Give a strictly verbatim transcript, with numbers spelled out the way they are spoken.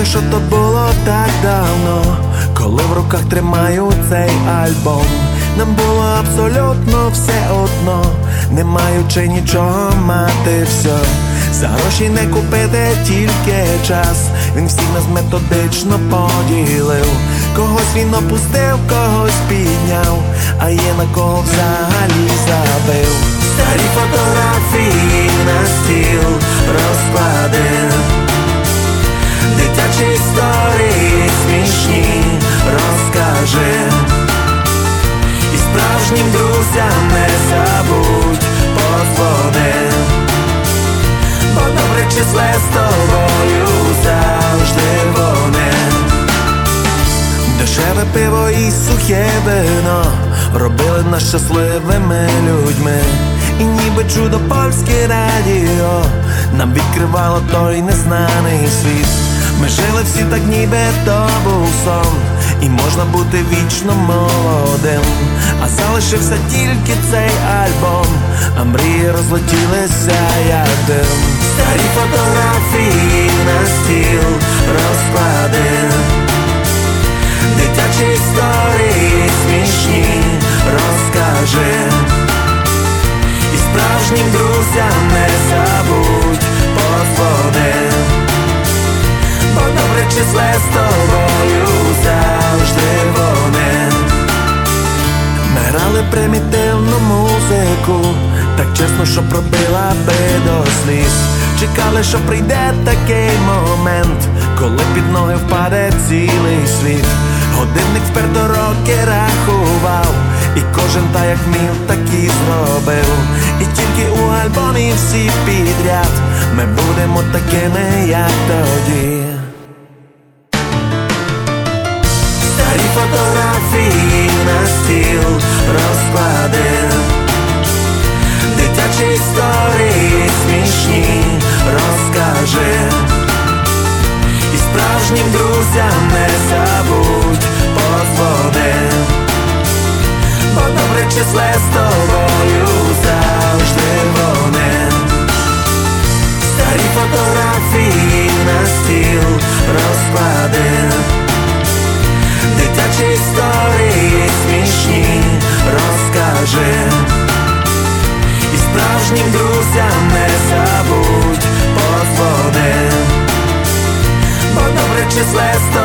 що то було так давно, коли в руках тримаю цей альбом. Нам було абсолютно все одно, не маючи нічого мати все. За гроші не купити, тільки час. Він всіх нас методично поділив. Когось він опустив, когось підняв, а є на кого взагалі забив. Старі фотографії на стіл розклади, дитячі історії смішні розкажи, і справжнім друзям не забудь подзвони, бо добре числе з тобою завжди вони. Дешеве пиво і сухе вино робили нас щасливими людьми, і ніби чудо польське радіо нам відкривало той незнаний світ. Ми жили всі так, ніби то був сон, і можна бути вічно молодим. А залишився тільки цей альбом, а мрії розлетілися як дим. Старі фотографії на стіл розклади, дитячі історії смішні розкажи, і справжнім друзям не забудь подзвони, бо добре числе з тобою завжди вони. Ми грали примітивну музику, так чесно, що пробила би до сліз. Чекали, що прийде такий момент, коли під ноги впаде цілий світ. Годинник вперто роки рахував, і кожен так як вмів, так і зробив. І тільки у альбомі всі підряд ми будемо такими, як тоді. Старі фотографії на стіл розклади, дитячі історії смішні розкажи, і справжнім друзям не забудь подзвони, бо добре числе з тобою завжди вони. Старі фотографії на стіл розклади, дитячі історії смішні розкажи, і справжнім друзям не забудь подзвони, бо добре числе з